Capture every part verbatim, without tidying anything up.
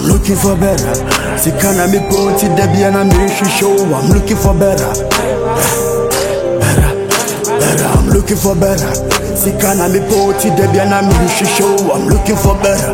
looking for better. See, can I me put it there and I'm show. I'm looking for better. Better, better. I'm looking for better. See, can I me put it there and I'm show. I'm looking for better.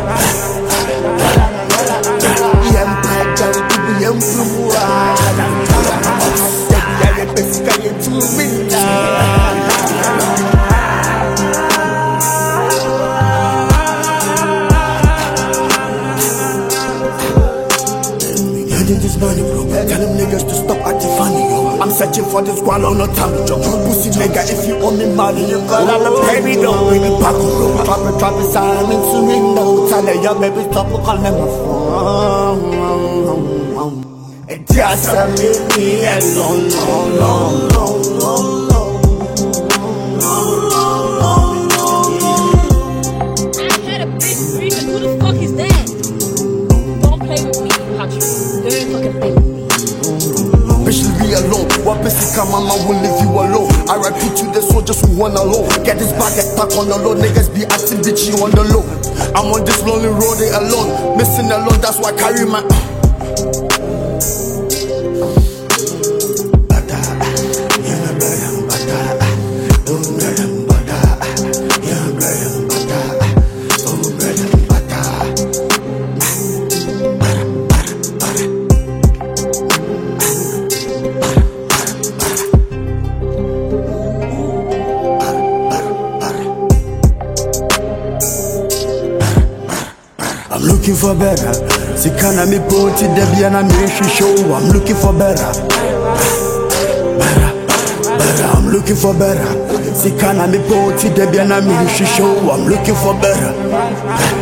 This money, bro. Tell them niggas to stop acting funny, yo. I'm searching for this one on no time, yo. Pussy nigga, if you owe me money, you gotta pay me, though. Baby, back on, bro. Drop it, drop it, sign into me, no. Tell her, yo, baby, stop, call me my phone. And just leave me alone, long, long, long, long, long. I had a big dream, who the fuck is that? Don't play with me, Patrick. Don't fucking play with me. Bitch, leave me alone. What bitch come, mama will leave you alone. I repeat to the soldiers who wanna low. Get this bag, get back on the low. Niggas be acting bitchy on the low. I'm on this lonely road, they alone. Missing alone, that's why I carry my. I'm looking for better. See, can I me put it there and I'm show. I'm looking for better. Better, better. I'm looking for better. See, can I me put it there and I'm show. I'm looking for better.